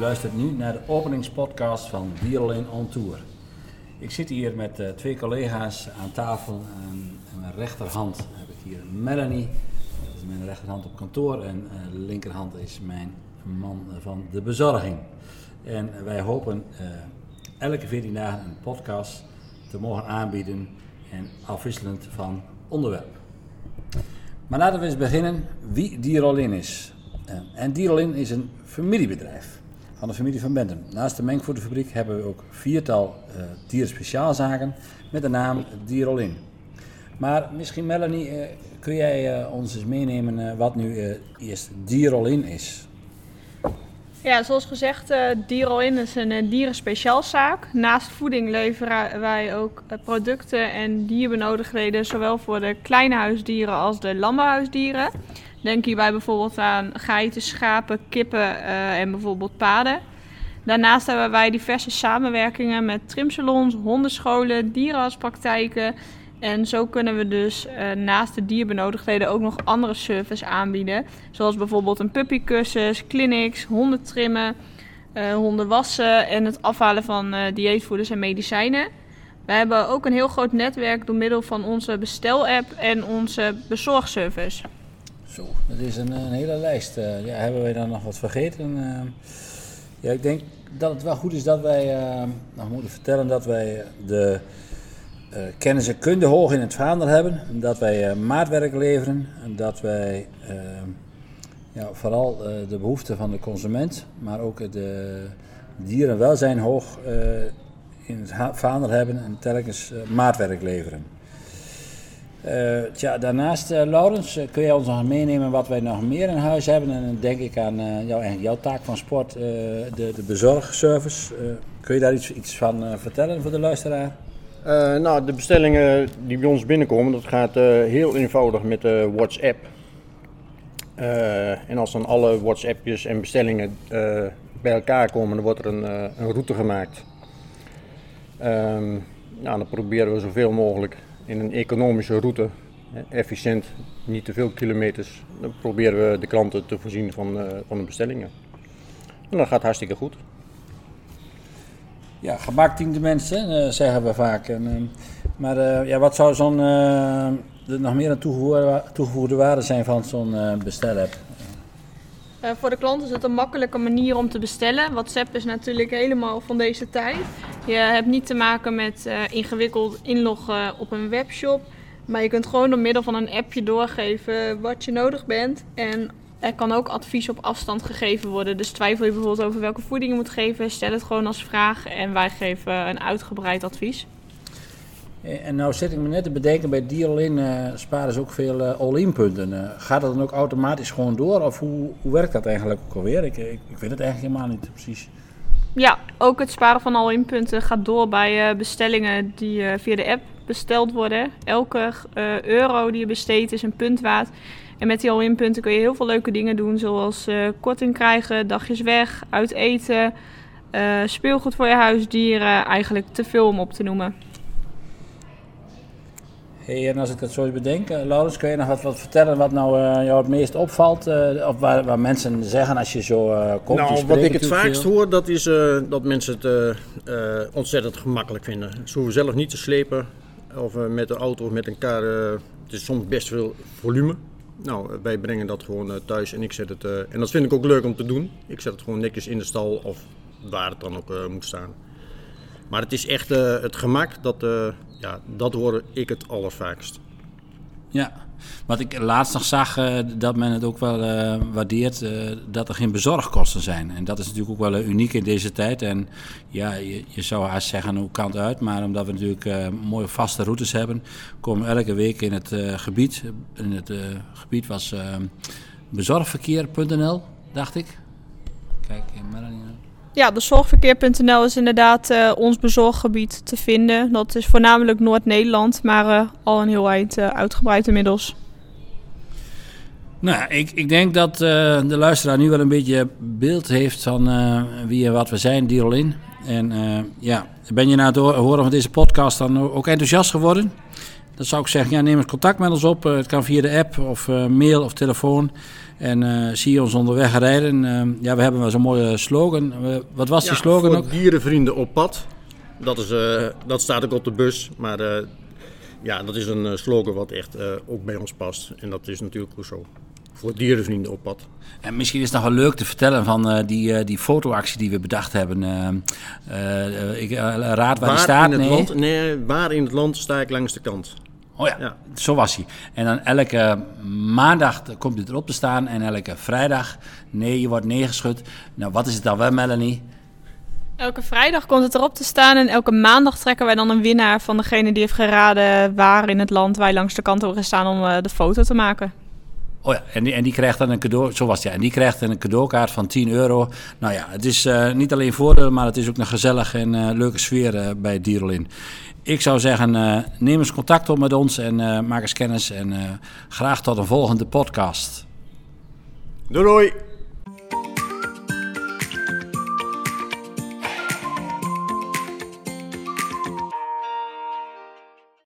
luistert nu naar de openingspodcast van Dierolin on Tour. Ik zit hier met twee collega's aan tafel. Aan mijn rechterhand heb ik hier Melanie. Dat is mijn rechterhand op kantoor. En de linkerhand is mijn man van de bezorging. En wij hopen elke 14 dagen een podcast te mogen aanbieden. En afwisselend van onderwerp. Maar laten we eens beginnen wie Dierolin is. En Dierolin is een familiebedrijf van de familie van Bentum. Naast de mengvoederfabriek hebben we ook 4-tal dierenspeciaalzaken met de naam Dierolin. Maar misschien Melanie, kun jij ons eens meenemen wat nu eerst Dierolin is? Ja, zoals gezegd, Dierolin is een dierenspeciaalzaak. Naast voeding leveren wij ook producten en dierbenodigdheden, zowel voor de kleine huisdieren als de landbouwhuisdieren. Denk hierbij bijvoorbeeld aan geiten, schapen, kippen en bijvoorbeeld paarden. Daarnaast hebben wij diverse samenwerkingen met trimsalons, hondenscholen, dierenartspraktijken. En zo kunnen we dus naast de dierbenodigdheden ook nog andere services aanbieden. Zoals bijvoorbeeld een puppycursus, clinics, honden trimmen, honden wassen en het afhalen van dieetvoeders en medicijnen. We hebben ook een heel groot netwerk door middel van onze bestelapp en onze bezorgservice. Zo, dat is een hele lijst. Hebben wij dan nog wat vergeten? Ik denk dat het wel goed is dat wij nog moeten vertellen dat wij de kennis en kunde hoog in het vaandel hebben. Dat wij maatwerk leveren. En dat wij vooral de behoeften van de consument, maar ook de dierenwelzijn hoog in het vaandel hebben en telkens maatwerk leveren. Daarnaast, Laurens, kun jij ons nog meenemen wat wij nog meer in huis hebben? En dan denk ik aan jouw taak van sport, de bezorgservice. Kun je daar iets van vertellen voor de luisteraar? De bestellingen die bij ons binnenkomen, dat gaat heel eenvoudig met WhatsApp. En als dan alle WhatsAppjes en bestellingen bij elkaar komen, dan wordt er een route gemaakt. Dan proberen we zoveel mogelijk in een economische route, efficiënt, niet te veel kilometers, dan proberen we de klanten te voorzien van de bestellingen. En dat gaat hartstikke goed. Ja, gemak dient de mensen, zeggen we vaak. Wat zou nog meer een toegevoegde waarde zijn van zo'n bestelapp? Voor de klant is het een makkelijke manier om te bestellen. WhatsApp is natuurlijk helemaal van deze tijd. Je hebt niet te maken met ingewikkeld inloggen op een webshop. Maar je kunt gewoon door middel van een appje doorgeven wat je nodig bent. En er kan ook advies op afstand gegeven worden. Dus twijfel je bijvoorbeeld over welke voeding je moet geven, stel het gewoon als vraag en wij geven een uitgebreid advies. En nou zit ik me net te bedenken, bij Dierolin sparen ze ook veel all-in punten. Gaat dat dan ook automatisch gewoon door of hoe werkt dat eigenlijk ook alweer? Ik weet het eigenlijk helemaal niet precies. Ja, ook het sparen van all-in punten gaat door bij bestellingen die via de app besteld worden. Elke euro die je besteedt is een punt waard. En met die all-in punten kun je heel veel leuke dingen doen, zoals korting krijgen, dagjes weg, uit eten, speelgoed voor je huisdieren, eigenlijk te veel om op te noemen. Hey, en als ik dat zo bedenk, Laurens, kun je nog wat vertellen wat nou jou het meest opvalt? Of waar mensen zeggen als je zo komt? Nou, wat ik het vaakst hoor, dat is dat mensen het ontzettend gemakkelijk vinden. Ze hoeven zelf niet te slepen of met de auto of met een kar. Het is soms best veel volume. Nou, wij brengen dat gewoon thuis en ik zet het, en dat vind ik ook leuk om te doen. Ik zet het gewoon netjes in de stal of waar het dan ook moet staan. Maar het is echt het gemak, dat hoor ik het allervaakst. Ja, wat ik laatst nog zag, dat men het ook wel waardeert dat er geen bezorgkosten zijn. En dat is natuurlijk ook wel uniek in deze tijd. En ja, je zou haast zeggen, hoe kan het uit? Maar omdat we natuurlijk mooie vaste routes hebben, komen we elke week in het gebied. In het gebied was bezorgverkeer.nl, dacht ik. Kijk, Melanie. Ja, bezorgverkeer.nl is inderdaad ons bezorggebied te vinden. Dat is voornamelijk Noord-Nederland, maar al een heel eind uitgebreid inmiddels. Nou, ik denk dat de luisteraar nu wel een beetje beeld heeft van wie en wat we zijn, Dierolin. En ben je na het horen van deze podcast dan ook enthousiast geworden? dan zou ik zeggen, neem eens contact met ons op. Het kan via de app of mail of telefoon. En zie je ons onderweg rijden. We hebben wel zo'n mooie slogan. Wat was die slogan voor ook? Dierenvrienden op pad. Dat staat ook op de bus. Maar dat is een slogan wat echt ook bij ons past. En dat is natuurlijk ook zo. Voor dierenvrienden op pad. En misschien is het nog wel leuk te vertellen van die fotoactie die we bedacht hebben. Ik raad waar die staat. Waar in het land sta ik langs de kant. Oh ja, zo was hij. En dan elke maandag komt het erop te staan en elke vrijdag, je wordt neergeschud. Nou, wat is het dan wel, Melanie? Elke vrijdag komt het erop te staan en elke maandag trekken wij dan een winnaar van degene die heeft geraden waar in het land wij langs de kant hebben gestaan om de foto te maken. Oh ja, en die krijgt dan een cadeau, zo was het ja, en die krijgt dan een cadeaukaart van €10. Nou ja, het is niet alleen voordeel, maar het is ook een gezellige en leuke sfeer bij Dierenlin. Ik zou zeggen, neem eens contact op met ons en maak eens kennis en graag tot een volgende podcast. Doei!